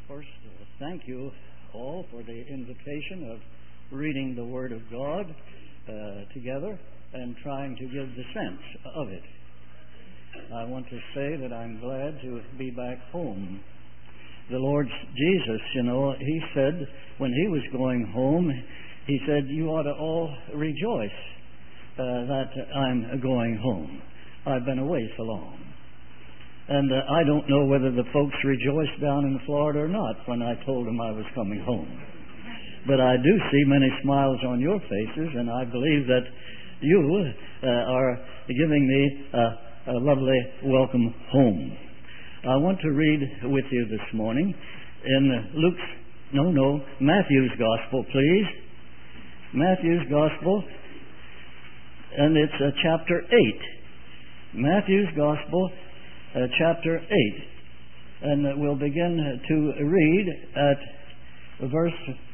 First, thank you all for the invitation of reading the Word of God together and trying to give the sense of it. I want to say that I'm glad to be back home. The Lord Jesus, He said when He was going home, He said, you ought to all rejoice that I'm going home. I've been away so long. And I don't know whether the folks rejoiced down in Florida or not when I told them I was coming home. But I do see many smiles on your faces, and I believe that you are giving me a lovely welcome home. I want to read with you this morning in Matthew's Gospel, please. Matthew's Gospel, and it's chapter 8. Matthew's Gospel, chapter 8. And we'll begin to read at verse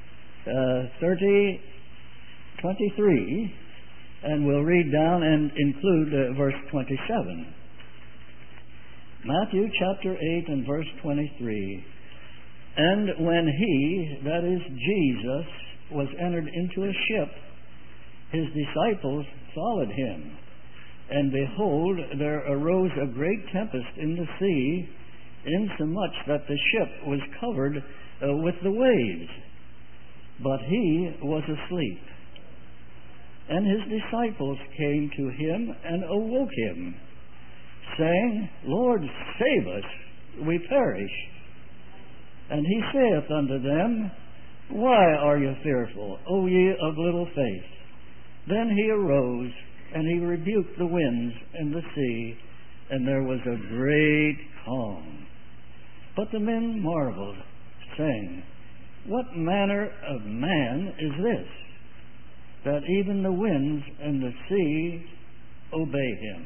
23, and we'll read down and include verse 27. Matthew chapter 8 and verse 23. And when he, that is Jesus, was entered into a ship, his disciples followed him. And behold, there arose a great tempest in the sea, insomuch that the ship was covered with the waves. But he was asleep. And his disciples came to him and awoke him, saying, Lord, save us, we perish. And he saith unto them, Why are you fearful, O ye of little faith? Then he arose, and he rebuked the winds and the sea, and there was a great calm. But the men marveled, saying, What manner of man is this, that even the winds and the sea obey him?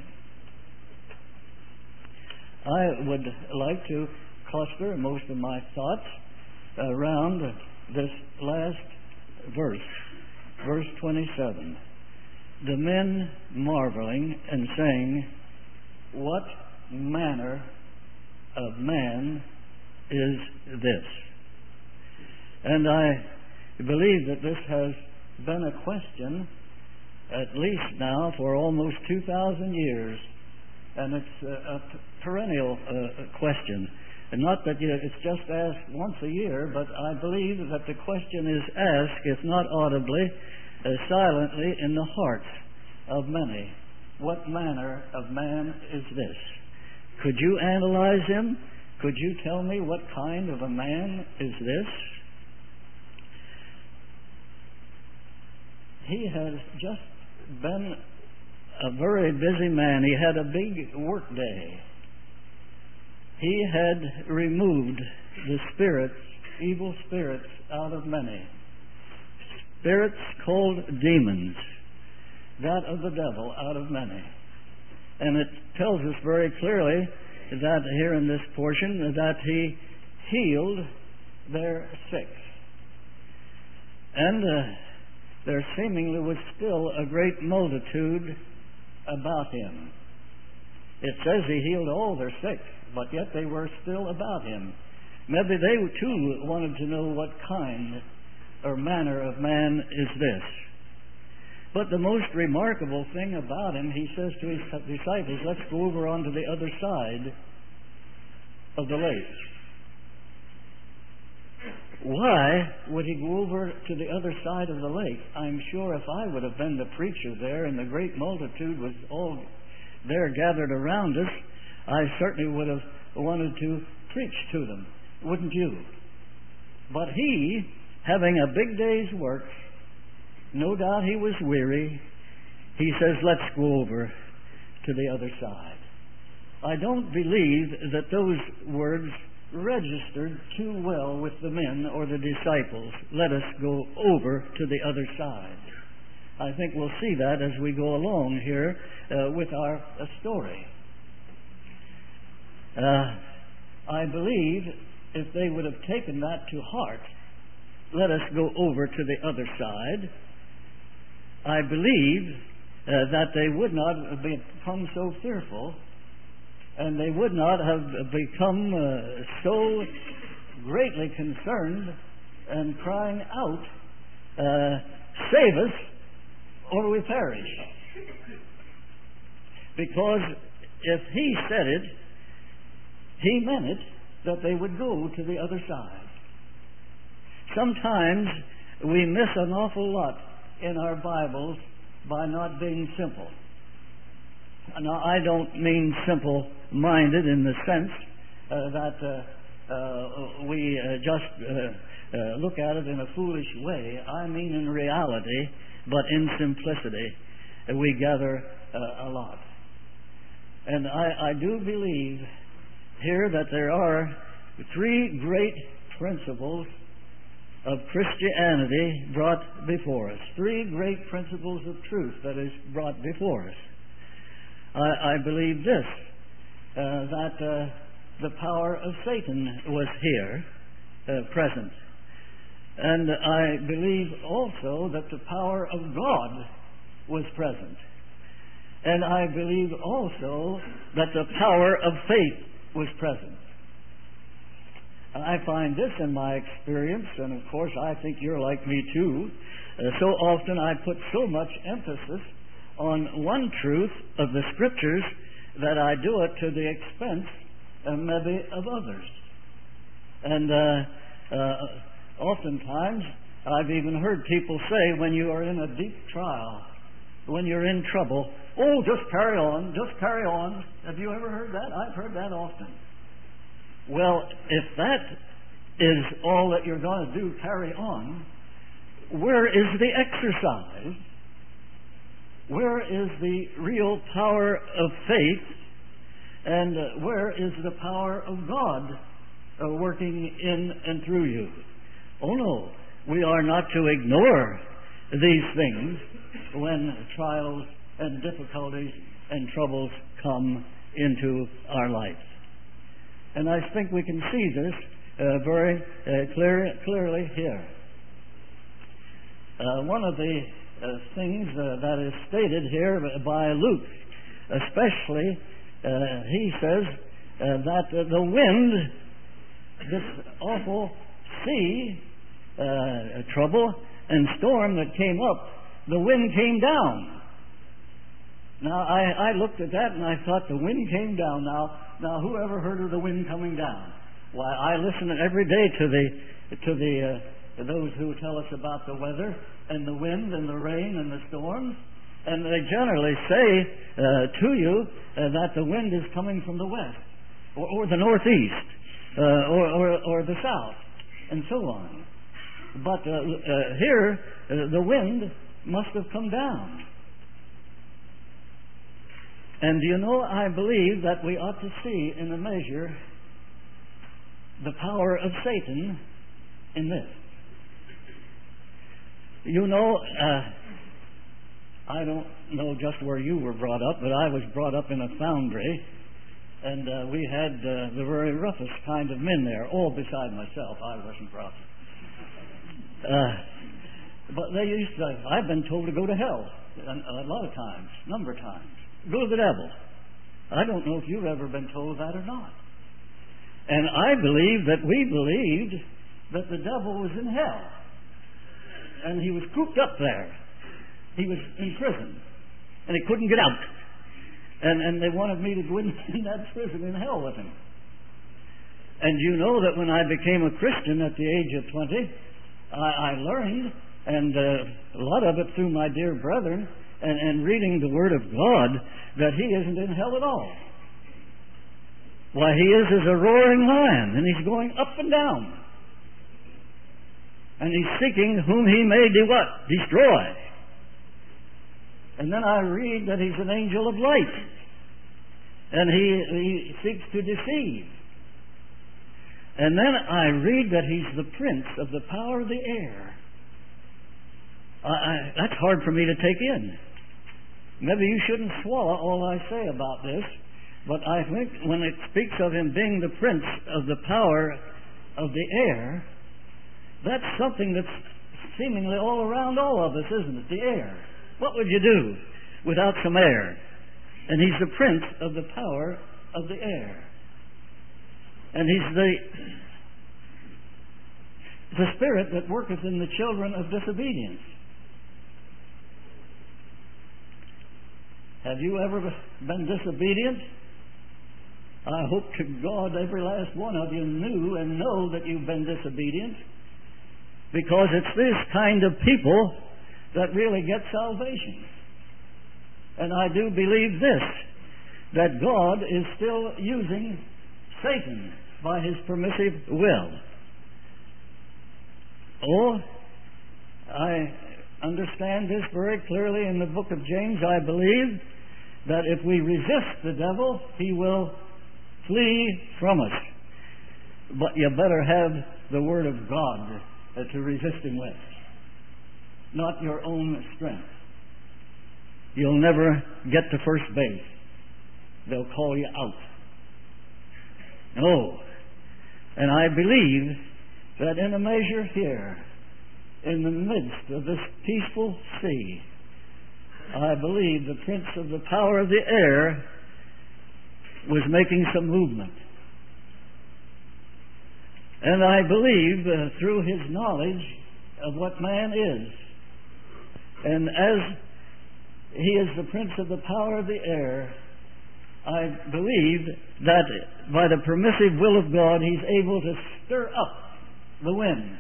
I would like to cluster most of my thoughts around this last verse, verse 27. The men marveling and saying, What manner of man is this? And I believe that this has been a question at least now for almost 2,000 years, and it's a perennial question. And not that it's just asked once a year, but I believe that the question is asked, if not audibly, silently in the hearts of many. What manner of man is this? Could you analyze him? Could you tell me what kind of a man is this? He has just been a very busy man. He had a big work day. He had removed the spirits, evil spirits, out of many. Spirits called demons, that of the devil, out of many. And it tells us very clearly that here in this portion that he healed their sick. And there seemingly was still a great multitude about him. It says he healed all their sick, but yet they were still about him. Maybe they too wanted to know what kind or manner of man is this. But the most remarkable thing about him, he says to his disciples, let's go over onto the other side of the lake. Why would he go over to the other side of the lake? I'm sure if I would have been the preacher there and the great multitude was all there gathered around us, I certainly would have wanted to preach to them. Wouldn't you? But he, having a big day's work, no doubt he was weary, he says, let's go over to the other side. I don't believe that those words registered too well with the men or the disciples. Let us go over to the other side. I think we'll see that as we go along here with our story. I believe if they would have taken that to heart, let us go over to the other side, I believe that they would not have become so fearful, and they would not have become so greatly concerned and crying out, save us or we perish. Because if he said it, he meant it, that they would go to the other side. Sometimes we miss an awful lot in our Bibles by not being simple. Now, I don't mean simple-minded in the sense that we just look at it in a foolish way. I mean in reality, but in simplicity, we gather a lot. And I do believe here that there are three great principles of Christianity brought before us. Three great principles of truth that is brought before us. I believe this, that the power of Satan was here, present. And I believe also that the power of God was present. And I believe also that the power of faith was present. I find this in my experience, and of course I think you're like me too. So often I put so much emphasis on one truth of the Scriptures that I do it to the expense maybe of others. And oftentimes I've even heard people say, when you are in a deep trial, when you're in trouble, oh, just carry on, just carry on. Have you ever heard that? I've heard that often. Well, if that is all that you're going to do, carry on, where is the exercise? Where is the real power of faith? And where is the power of God working in and through you? Oh no, we are not to ignore these things when trials and difficulties and troubles come into our life. And I think we can see this very clearly here. One of the things that is stated here by Luke, especially, he says that the wind, this awful sea, trouble and storm that came up, the wind came down. Now, I looked at that and I thought, the wind came down. Now, who ever heard of the wind coming down? Why, I listen every day to those who tell us about the weather and the wind and the rain and the storms, and they generally say to you that the wind is coming from the west or the northeast or the south and so on. But here, the wind must have come down. And you know, I believe that we ought to see in a measure the power of Satan in this. You know, I don't know just where you were brought up, but I was brought up in a foundry, and we had the very roughest kind of men there, all beside myself. I wasn't rough. But they used to, I've been told to go to hell a lot of times, a number of times. Go to the devil. I don't know if you've ever been told that or not. And I believe that we believed that the devil was in hell. And he was cooped up there. He was in prison. And he couldn't get out. And they wanted me to go in that prison in hell with him. And you know that when I became a Christian at the age of 20, I learned, and a lot of it through my dear brethren, and reading the Word of God, that he isn't in hell at all. Why, he is as a roaring lion, and he's going up and down. And he's seeking whom he may do what? Destroy. And then I read that he's an angel of light. And he seeks to deceive. And then I read that he's the prince of the power of the air. That's hard for me to take in. Maybe you shouldn't swallow all I say about this, but I think when it speaks of him being the prince of the power of the air, that's something that's seemingly all around all of us, isn't it? The air. What would you do without some air? And he's the prince of the power of the air. And he's the spirit that worketh in the children of disobedience. Have you ever been disobedient? I hope to God every last one of you knew and know that you've been disobedient, because it's this kind of people that really get salvation. And I do believe this, that God is still using Satan by his permissive will. Oh, I understand this very clearly in the book of James. I believe that if we resist the devil, he will flee from us. But you better have the Word of God to resist him with, not your own strength. You'll never get to first base. They'll call you out. No. And I believe that in a measure here, in the midst of this peaceful sea, I believe the prince of the power of the air was making some movement. And I believe through his knowledge of what man is, and as he is the prince of the power of the air, I believe that by the permissive will of God, he's able to stir up the wind.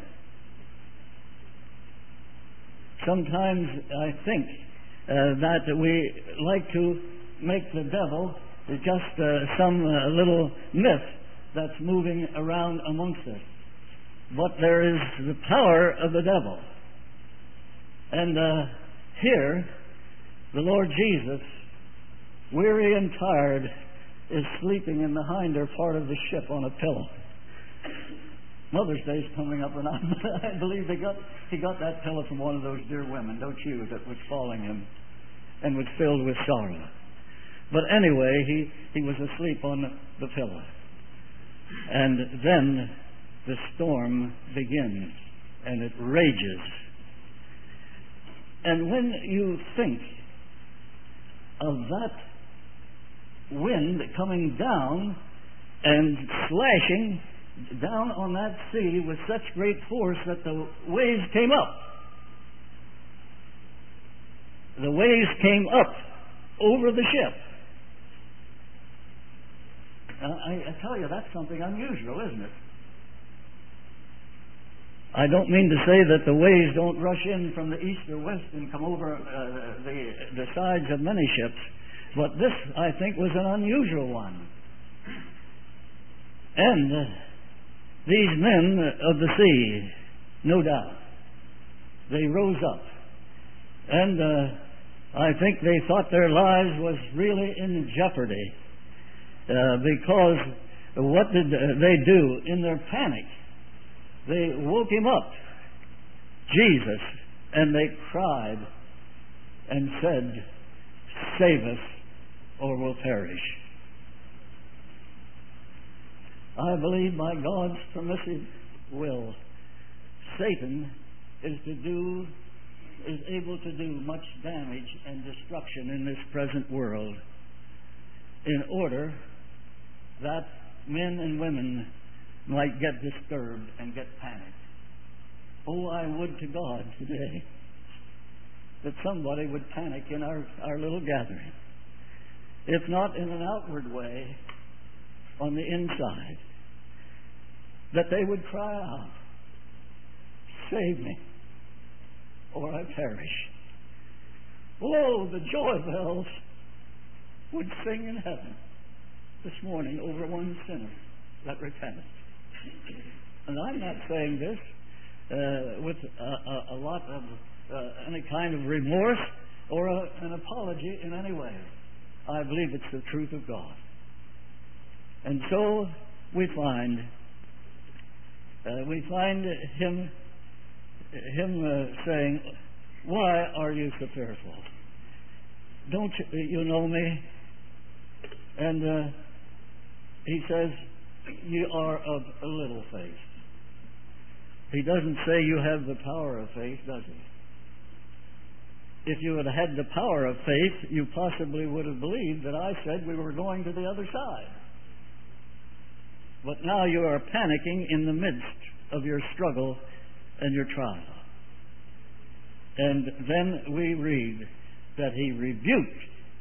Sometimes I think that we like to make the devil just some little myth that's moving around amongst us. But there is the power of the devil. And here, the Lord Jesus, weary and tired, is sleeping in the hinder part of the ship on a pillow. Mother's Day's coming up, and I believe he got that pillow from one of those dear women, don't you, that was calling him and was filled with sorrow. But anyway, he was asleep on the pillow. And then the storm begins, and it rages. And when you think of that wind coming down and slashing down on that sea with such great force that the waves came up. The waves came up over the ship. I tell you, that's something unusual, isn't it? I don't mean to say that the waves don't rush in from the east or west and come over the sides of many ships, but this, I think, was an unusual one. And these men of the sea, no doubt, they rose up. And I think they thought their lives was really in jeopardy. Because what did they do in their panic? They woke him up, Jesus, and they cried and said, "Save us, or we'll perish." I believe by God's permissive will, Satan is able to do much damage and destruction in this present world in order that men and women might get disturbed and get panicked. Oh, I would to God today that somebody would panic in our little gathering. If not in an outward way, on the inside, that they would cry out, "Save me, or I perish." Oh, the joy bells would sing in heaven this morning over one sinner that repented. And I'm not saying this with a lot of any kind of remorse or an apology in any way. I believe it's the truth of God. And so we find him saying, "Why are you so fearful? Don't you know me?" And he says, "You are of a little faith." He doesn't say you have the power of faith, does he? If you had had the power of faith, you possibly would have believed that I said we were going to the other side. But now you are panicking in the midst of your struggle and your trial. And then we read that he rebuked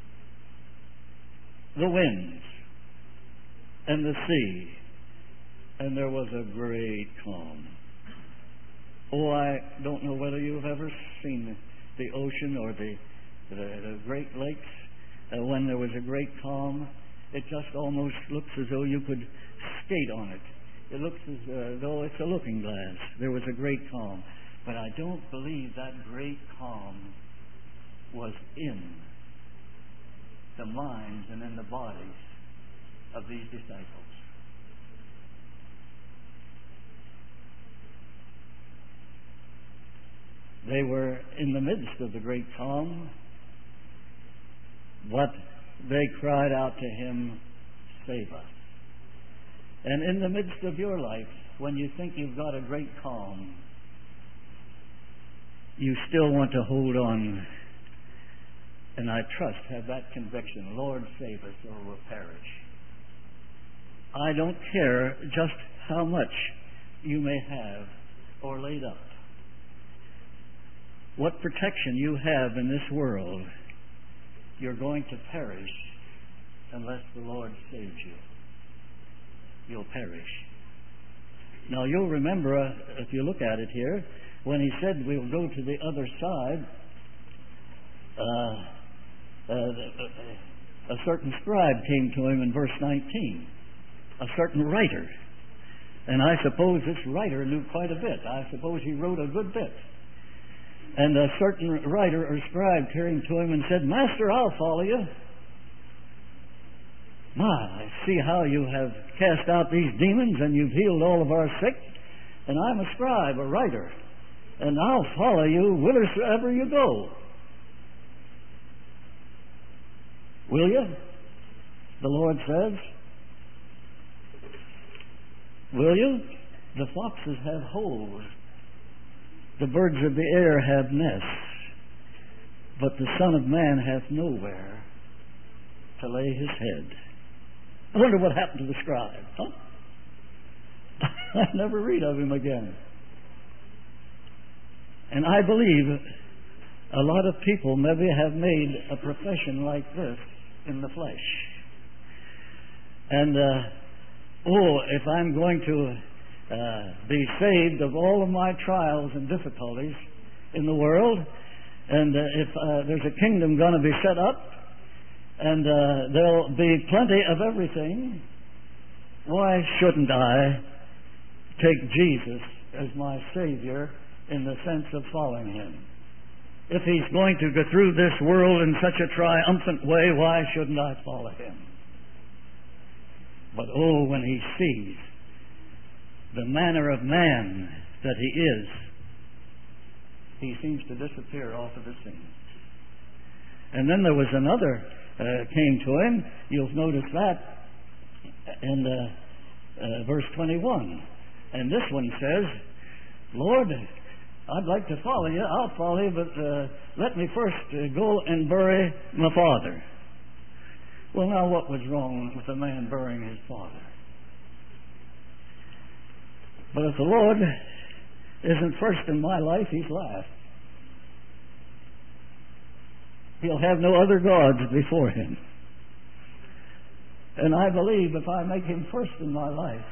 the winds and the sea, and there was a great calm. Oh, I don't know whether you've ever seen the ocean or the Great Lakes. When there was a great calm, it just almost looks as though you could skate on it. It looks as though it's a looking glass. There was a great calm. But I don't believe that great calm was in the minds and in the bodies of these disciples. They were in the midst of the great calm, but they cried out to him, "Save us." And in the midst of your life, when you think you've got a great calm, you still want to hold on, and I trust have that conviction, "Lord, save us or we'll perish." I don't care just how much you may have or laid up, what protection you have in this world. You're going to perish unless the Lord saves you. You'll perish. Now, you'll remember, if you look at it here, when he said we'll go to the other side, a certain scribe came to him in verse 19, a certain writer. And I suppose this writer knew quite a bit. I suppose he wrote a good bit. And a certain writer or scribe came to him and said, "Master, I'll follow you. I see how you have cast out these demons and you've healed all of our sick. And I'm a scribe, a writer, and I'll follow you whithersoever you go. Will you?" The Lord says. Will you? The foxes have holes. The birds of the air have nests. But the Son of Man hath nowhere to lay his head. I wonder what happened to the scribe. I never read of him again. And I believe a lot of people maybe have made a profession like this in the flesh. And, if I'm going to be saved of all of my trials and difficulties in the world, and if there's a kingdom going to be set up, and there'll be plenty of everything, why shouldn't I take Jesus as my Savior in the sense of following him? If he's going to go through this world in such a triumphant way, why shouldn't I follow him? But when he sees the manner of man that he is, he seems to disappear off of the scene. And then there was another came to him. You'll notice that in verse 21. And this one says, "Lord, I'd like to follow you. I'll follow you, but let me first go and bury my father." Well, now what was wrong with a man burying his father? But if the Lord isn't first in my life, he's last. He'll have no other gods before him. And I believe if I make him first in my life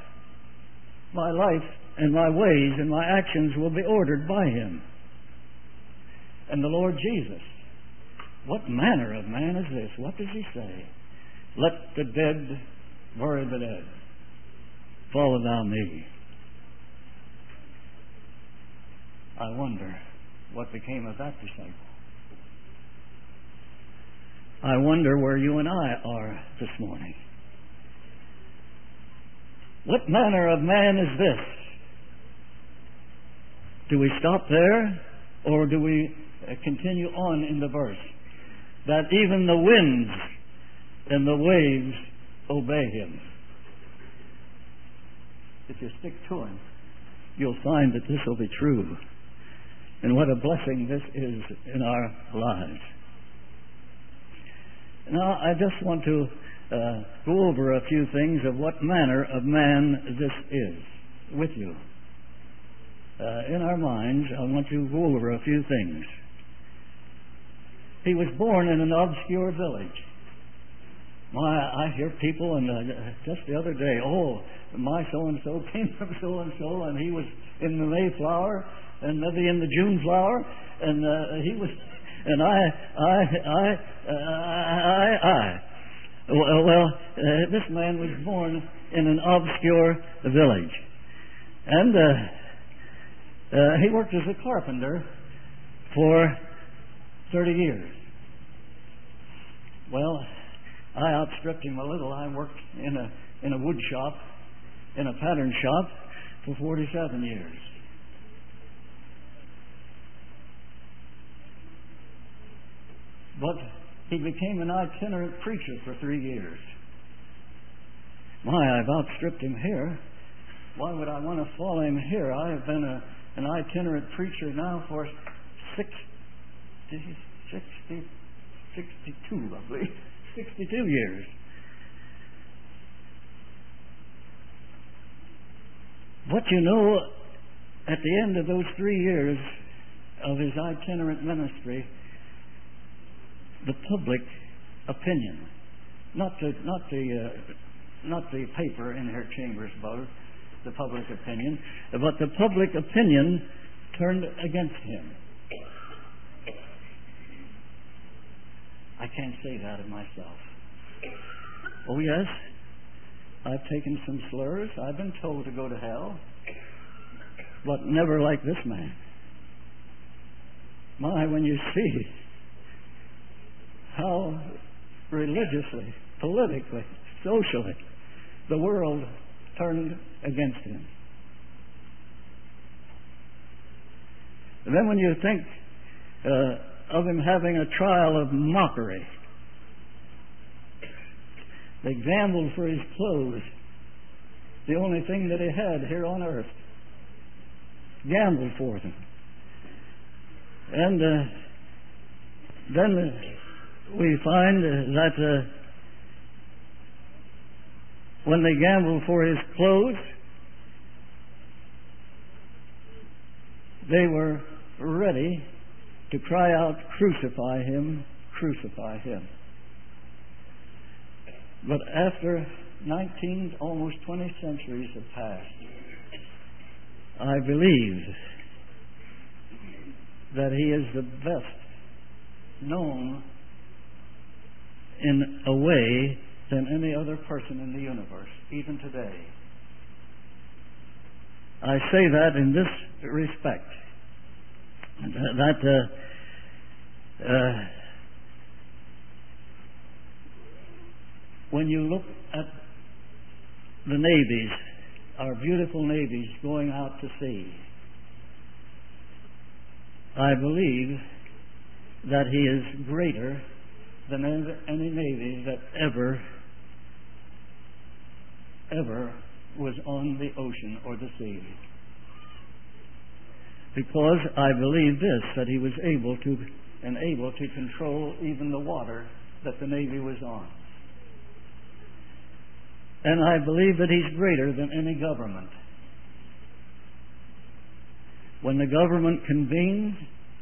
and my ways and my actions will be ordered by him. And the Lord Jesus, what manner of man is this? What does he say? "Let the dead bury the dead. Follow thou me." I wonder what became of that disciple. I wonder where you and I are this morning. What manner of man is this? Do we stop there, or do we continue on in the verse? That even the winds and the waves obey him. If you stick to him, you'll find that this will be true. And what a blessing this is in our lives. Now, I just want to go over a few things of what manner of man this is with you. in our minds, I want to go over a few things. He was born in an obscure village. I hear people, and just the other day, my so-and-so came from so-and-so, and he was in the Mayflower, and maybe in the June flower, and he was, and this man was born in an obscure village. And he worked as a carpenter for 30 years. Well, I outstripped him a little. I worked in a wood shop, in a pattern shop, for 47 years. But he became an itinerant preacher for 3 years. I've outstripped him here. Why would I want to follow him here? I have been an itinerant preacher now for 62, I believe. 62 years. But you know, at the end of those 3 years of his itinerant ministry, the public opinion, not the paper in her chambers about the public opinion, but the public opinion turned against him. I can't say that of myself. Oh yes, I've taken some slurs. I've been told to go to hell, but never like this man. When you see how religiously, politically, socially, the world turned against him. And then when you think of him having a trial of mockery, they gambled for his clothes, the only thing that he had here on earth. Gambled for them. And then we find that when they gambled for his clothes, they were ready to cry out, "Crucify him, crucify him." But after 19, almost 20 centuries have passed, I believe that he is the best known in a way than any other person in the universe, even today. I say that in this respect, that when you look at the navies, our beautiful navies going out to sea, I believe that he is greater than any navy that ever was on the ocean or the sea. Because I believe this, that he was able to control even the water that the Navy was on. And I believe that he's greater than any government. When the government convenes,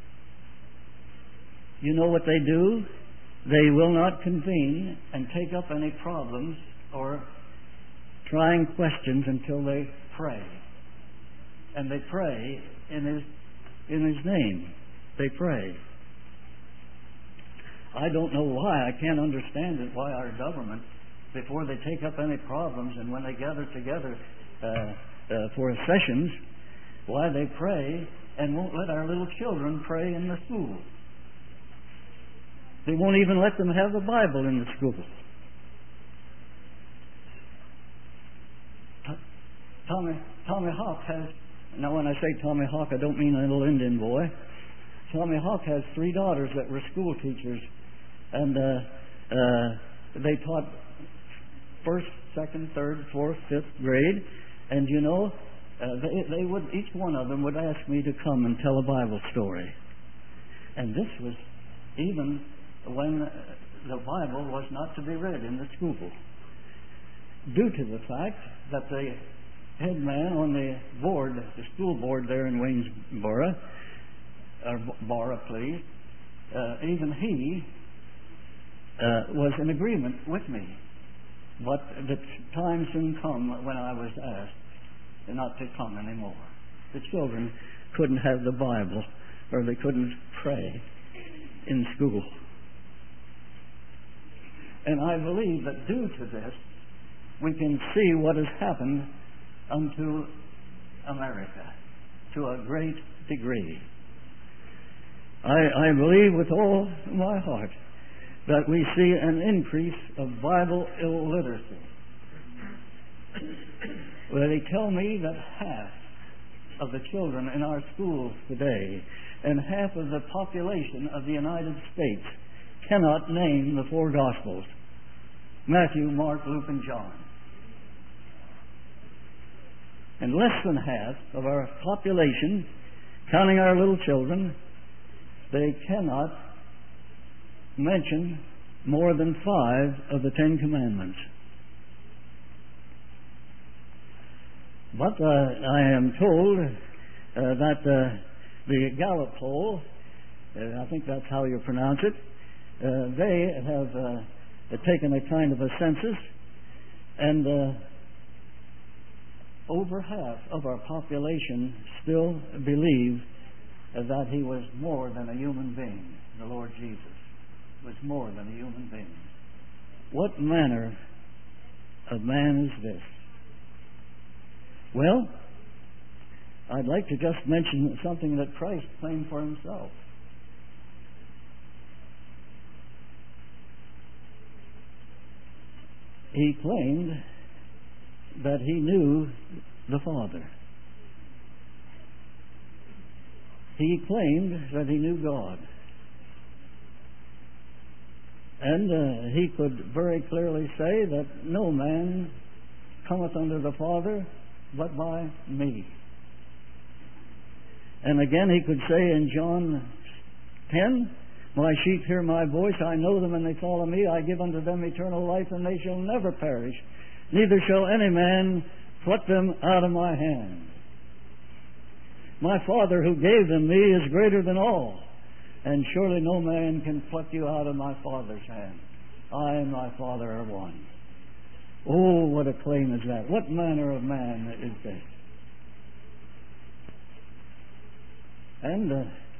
you know what they do? They will not convene and take up any problems or trying questions until they pray. And they pray in his name. They pray. I don't know why. I can't understand it, why our government, before they take up any problems and when they gather together for sessions, why they pray and won't let our little children pray in the school. They won't even let them have the Bible in the school. Tommy Hawk has, now when I say Tommy Hawk, I don't mean a little Indian boy. Tommy Hawk has 3 daughters that were school teachers, and they taught 1st, 2nd, 3rd, 4th, 5th grade, and you know, they would, each one of them would ask me to come and tell a Bible story. And this was even when the Bible was not to be read in the school, due to the fact that the head man on the board, the school board there in Waynesboro, or Bora, please, even he was in agreement with me. But the time soon come when I was asked not to come anymore. The children couldn't have the Bible, or they couldn't pray in school. And I believe that due to this, we can see what has happened unto America to a great degree. I believe with all my heart that we see an increase of Bible illiteracy. Well, they tell me that half of the children in our schools today and half of the population of the United States cannot name the four Gospels: Matthew, Mark, Luke, and John. And less than half of our population, counting our little children, they cannot mention more than 5 of the 10 Commandments. But I am told that the Gallup poll, I think that's how you pronounce it, they have taken a kind of a census, and over half of our population still believe that he was more than a human being. The Lord Jesus was more than a human being. What manner of man is this? Well, I'd like to just mention something that Christ claimed for himself. He claimed that he knew the Father. He claimed that he knew God. And he could very clearly say that no man cometh unto the Father but by me. And again he could say in John 10, my sheep hear my voice, I know them and they follow me, I give unto them eternal life, and they shall never perish, neither shall any man pluck them out of my hand. My Father who gave them me is greater than all, and surely no man can pluck you out of my Father's hand. I and my Father are one. Oh, what a claim is that. What manner of man is this? And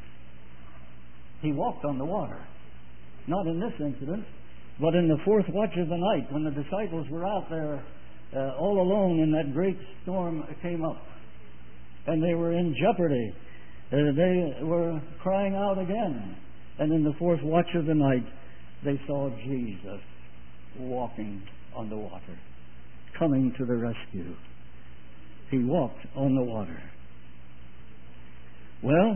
he walked on the water. Not in this incident, but in the fourth watch of the night, when the disciples were out there all alone and that great storm came up. And they were in jeopardy. They were crying out again. And in the fourth watch of the night, they saw Jesus walking on the water, coming to the rescue. He walked on the water. Well,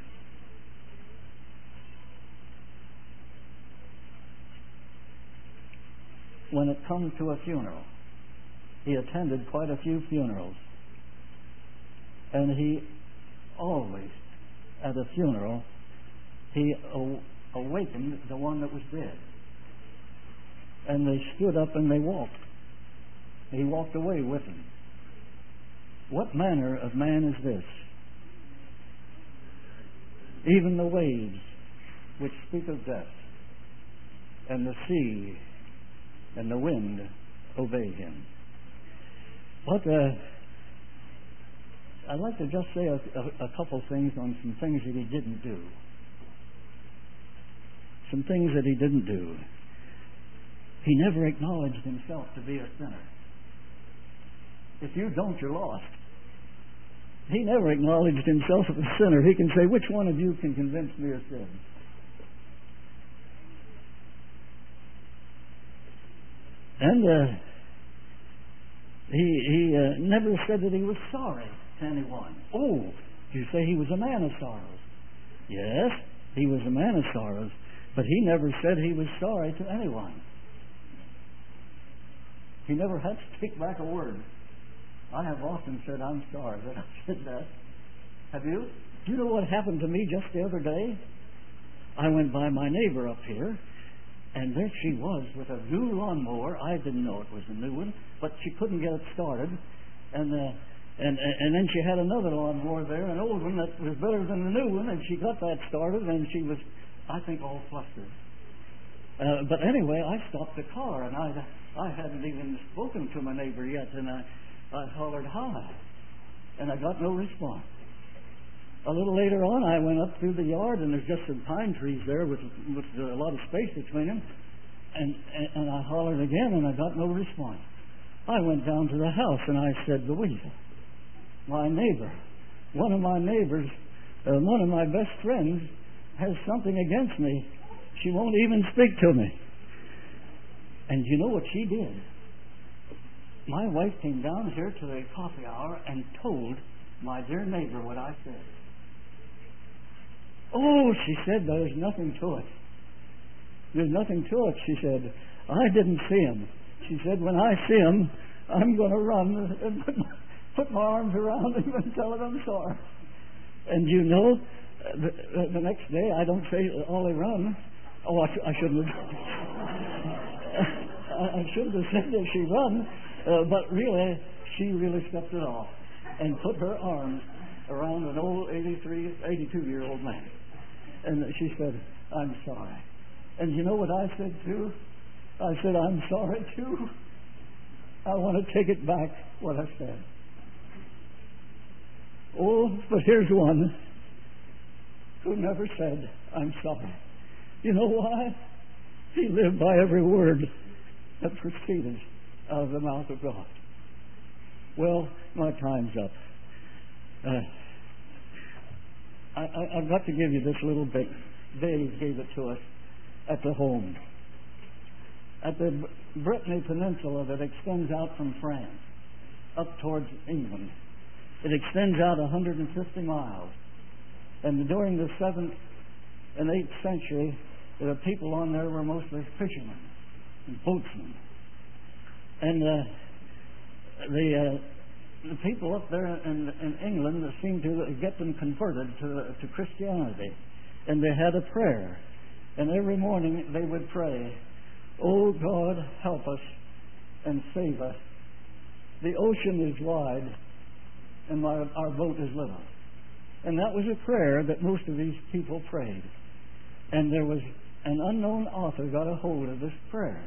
when it comes to a funeral, he attended quite a few funerals. And he always, at a funeral, he awakened the one that was dead. And they stood up and they walked. He walked away with him. What manner of man is this? Even the waves, which speak of death, and the sea and the wind obey him. But I'd like to just say a couple things on some things that he didn't do. Some things that he didn't do. He never acknowledged himself to be a sinner. If you don't, you're lost. He never acknowledged himself as a sinner. He can say, which one of you can convince me of sin? And he never said that he was sorry to anyone. Oh, you say he was a man of sorrows. Yes, he was a man of sorrows, but he never said he was sorry to anyone. He never had to take back a word. I have often said, I'm sorry that I said that. Have you? Do you know what happened to me just the other day? I went by my neighbor up here, and there she was with a new lawnmower. I didn't know it was a new one, but she couldn't get it started. And then she had another lawnmower there, an old one that was better than the new one, and she got that started, and she was, I think, all flustered. But anyway, I stopped the car, and I hadn't even spoken to my neighbor yet, and I hollered hi, and I got no response. A little later on, I went up through the yard, and there's just some pine trees there with a lot of space between them, and I hollered again, and I got no response. I went down to the house, and I said, Louisa, my neighbor, one of my neighbors, one of my best friends, has something against me. She won't even speak to me. And you know what she did? My wife came down here to the coffee hour and told my dear neighbor what I said. Oh, she said, there's nothing to it. There's nothing to it, she said. I didn't see him. She said, when I see him, I'm going to run and put my arms around him and tell him I'm sorry. And you know, the next day, I don't say, Ollie, run. Oh, I shouldn't have. I shouldn't have said that she run, but really, she really stepped it off and put her arms around an old 82-year-old man. And she said, I'm sorry. And you know what I said too? I said, I'm sorry too. I want to take it back, what I said. Oh, but here's one who never said, I'm sorry. You know why? He lived by every word that proceeded out of the mouth of God. Well, my time's up. I've got to give you this little bit. Dave gave it to us at the home. At the Brittany Peninsula that extends out from France up towards England. It extends out 150 miles. And during the 7th and 8th century, the people on there were mostly fishermen and boatsmen. And the people up there in England seemed to get them converted to Christianity. And they had a prayer. And every morning they would pray, Oh God, help us and save us. The ocean is wide and our boat is little. And that was a prayer that most of these people prayed. And there was an unknown author got a hold of this prayer.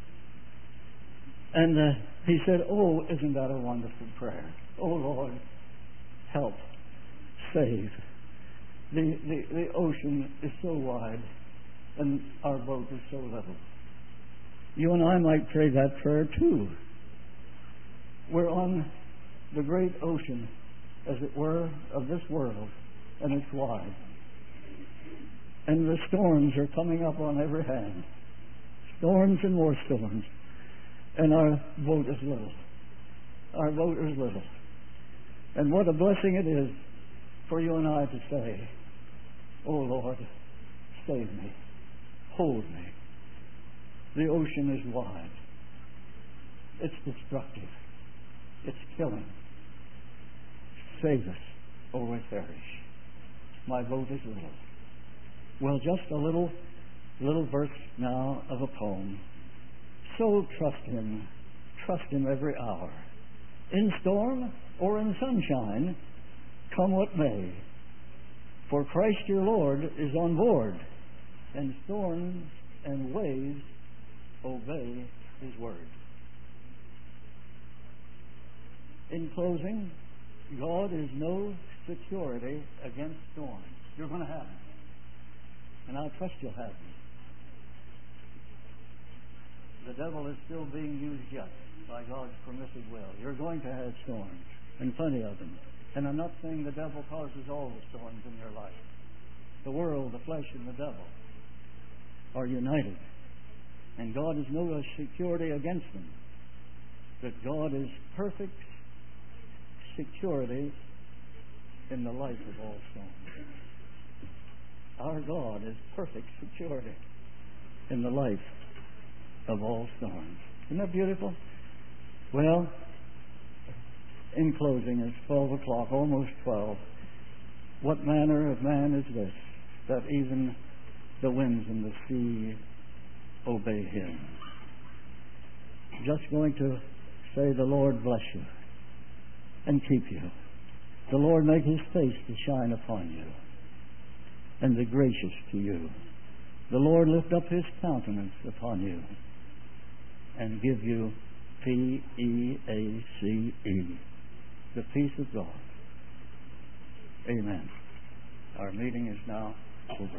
And he said, oh, isn't that a wonderful prayer? Oh, Lord, help, save. The ocean is so wide and our boat is so little. You and I might pray that prayer too. We're on the great ocean, as it were, of this world, and it's wide. And the storms are coming up on every hand. Storms and more storms. And our boat is little. Our boat is little. And what a blessing it is for you and I to say, Oh Lord, save me. Hold me. The ocean is wide. It's destructive. It's killing. Save us, or we perish. My boat is little. Well, just a little verse now of a poem. So trust Him every hour. In storm or in sunshine, come what may. For Christ your Lord is on board, and storms and waves obey His word. In closing, God is no security against storms. You're going to have them. And I trust you'll have them. The devil is still being used yet by God's permissive will. You're going to have storms, and plenty of them. And I'm not saying the devil causes all the storms in your life. The world, the flesh, and the devil are united. And God is no security against them. But God is perfect security in the life of all storms. Our God is perfect security in the life of all storms. Isn't that beautiful? Well, in closing, it's 12 o'clock, almost 12. What manner of man is this, that even the winds and the sea obey Him? Just going to say, the Lord bless you. and keep you. The Lord make his face to shine upon you and be gracious to you. The Lord lift up his countenance upon you and give you P-E-A-C-E, the peace of God. Amen. Our meeting is now over.